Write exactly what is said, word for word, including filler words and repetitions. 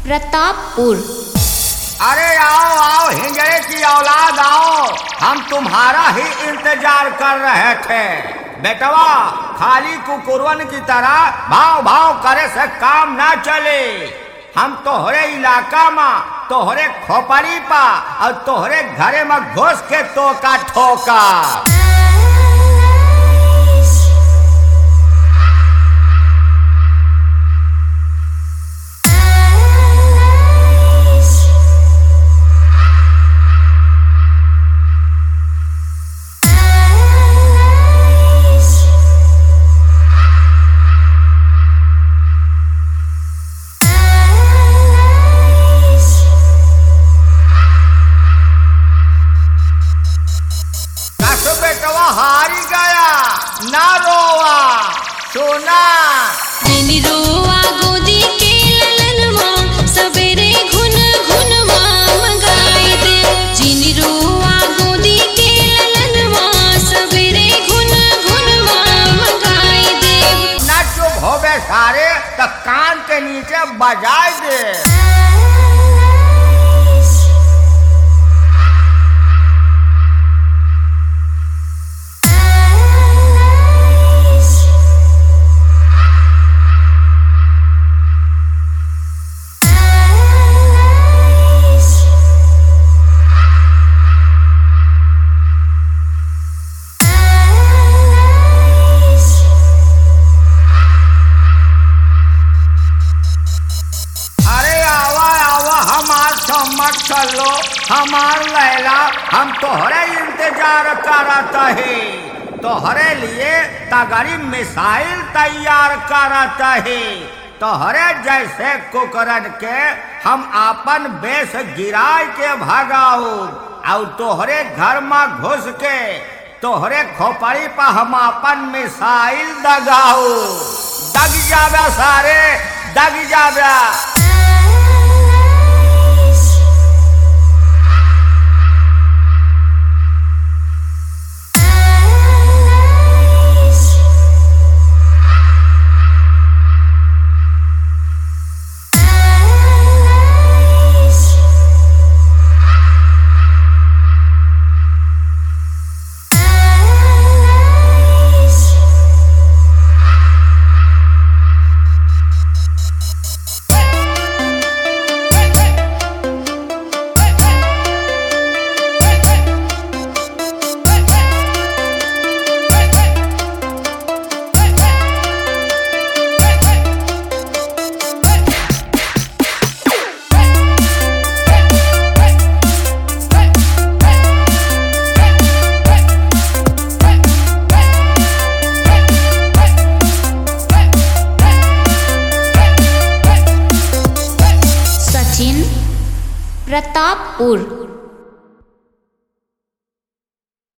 प्रतापपुर। अरे आओ आओ हिंजड़े की औलाद आओ, हम तुम्हारा ही इंतजार कर रहे थे। बेटवा खाली कुकुरवन की तरह भाव भाव करे से काम ना चले। हम तोहरे इलाका में तोहरे खोपड़ी पा और तोहरे घरे में घुस के टोका ठोका। हारी गया ना रोवा सोना जिनी रोवा गोदी के ललनवा सवेरे घुन घुन मंगाई दे। जिनी रोवा गोदी के ललनवा सवेरे घुन घुन मंगाई दे। ना चुप होवे सारे तो कान के नीचे बजाई दे। मत चलो हमार लैला, हम तोहरे इंतजार करत है। तोहरे लिए तगड़ी मिसाइल तैयार करत है। तोहरे जैसे कुकरन के हम अपन बेस गिरा के भगाऊ और तोहरे घर में घुस के तोहरे खोपड़ी पर हम अपन मिसाइल दगाऊ। दग जाबे सारे दग जाबे। प्रतापपुर।